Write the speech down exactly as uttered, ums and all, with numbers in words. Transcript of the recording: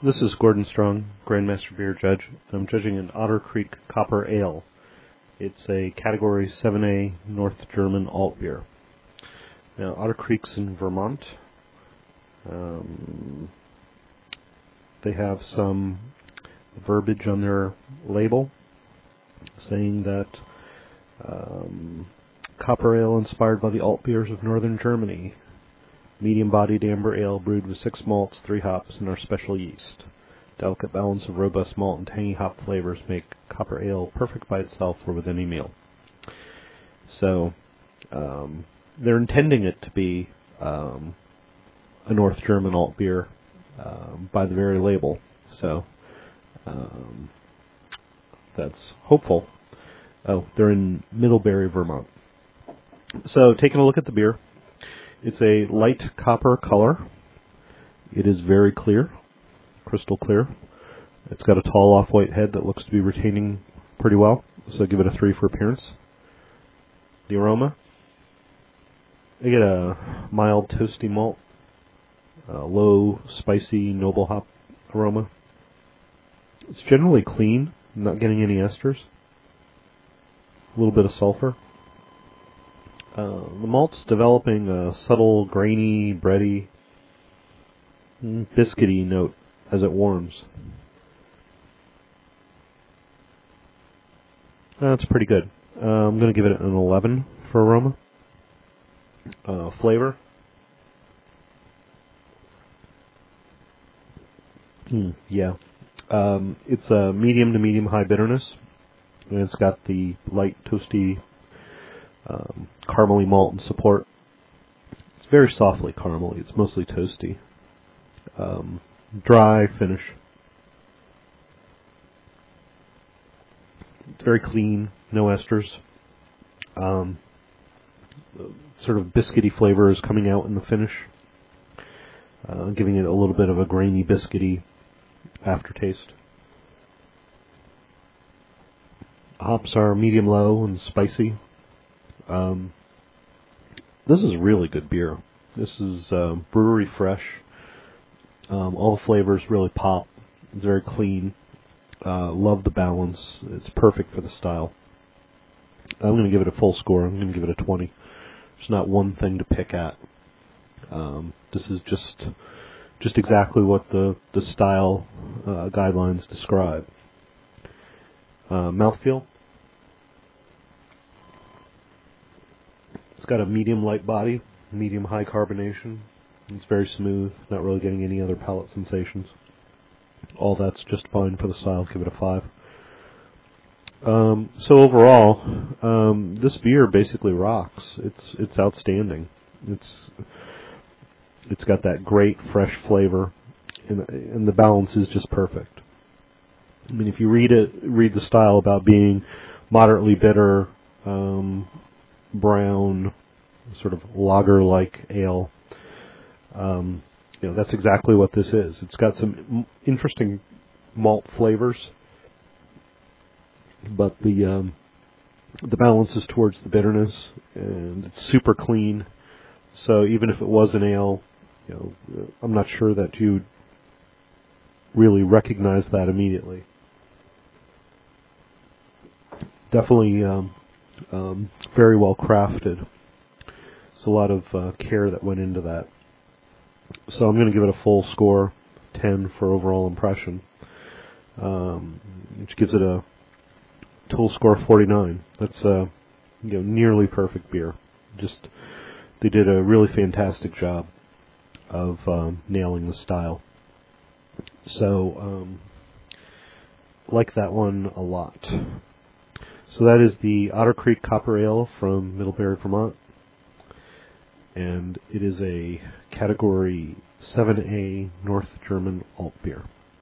This is Gordon Strong, Grandmaster Beer Judge. I'm judging an Otter Creek Copper Ale. It's a Category seven A North German alt beer. Now, Otter Creek's in Vermont. Um, they have some verbiage on their label saying that um, Copper Ale inspired by the alt beers of northern Germany. Medium-bodied amber ale brewed with six malts, three hops, and our special yeast. Delicate balance of robust malt and tangy hop flavors make Copper Ale perfect by itself or with any meal. So, um, they're intending it to be um, a North German alt beer um, by the very label. So, um, that's hopeful. Oh, they're in Middlebury, Vermont. So, taking a look at the beer. It's a light copper color. It is very clear, crystal clear. It's got a tall off-white head that looks to be retaining pretty well, so give it a three for appearance. The aroma, I get a mild toasty malt, a low, spicy, noble hop aroma. It's generally clean, not getting any esters. A little bit of sulfur. Uh, the malt's developing a subtle, grainy, bready, biscuity note as it warms. That's pretty good. Uh, I'm going to give it an eleven for aroma. Uh, flavor. Mm, yeah. Um, it's a medium to medium high bitterness. And it's got the light, toasty, Um, caramely malt and support. It's very softly caramely. It's mostly toasty. Um, dry finish. It's very clean. No esters. Um, sort of biscuity flavor is coming out in the finish, uh, giving it a little bit of a grainy, biscuity aftertaste. Hops are medium low and spicy. Um, this is really good beer. This is uh, brewery fresh. Um, all the flavors really pop. It's very clean. Uh, love the balance. It's perfect for the style. I'm going to give it a full score. I'm going to give it a twenty. There's not one thing to pick at. Um, this is just just exactly what the, the style uh, guidelines describe. Uh, mouthfeel. It's got a medium light body, medium high carbonation. It's very smooth, not really getting any other palate sensations. All that's just fine for the style. Give it a five. Um, so overall, um, this beer basically rocks. It's it's outstanding. It's it's got that great fresh flavor, and, and the balance is just perfect. I mean, if you read it, read the style about being moderately bitter. Um, brown, sort of lager-like ale. Um, you know, that's exactly what this is. It's got some m- interesting malt flavors, but the um, the balance is towards the bitterness, and it's super clean. So even if it was an ale, you know, I'm not sure that you'd really recognize that immediately. Definitely. Um, Um, very well crafted. It's a lot of uh, care that went into that. So I'm going to give it a full score, ten for overall impression, um, which gives it a total score of forty-nine. That's uh, you know, nearly perfect beer. Just they did a really fantastic job of um, nailing the style. So um, like that one a lot. So that is the Otter Creek Copper Ale from Middlebury, Vermont. And it is a Category seven A North German alt beer.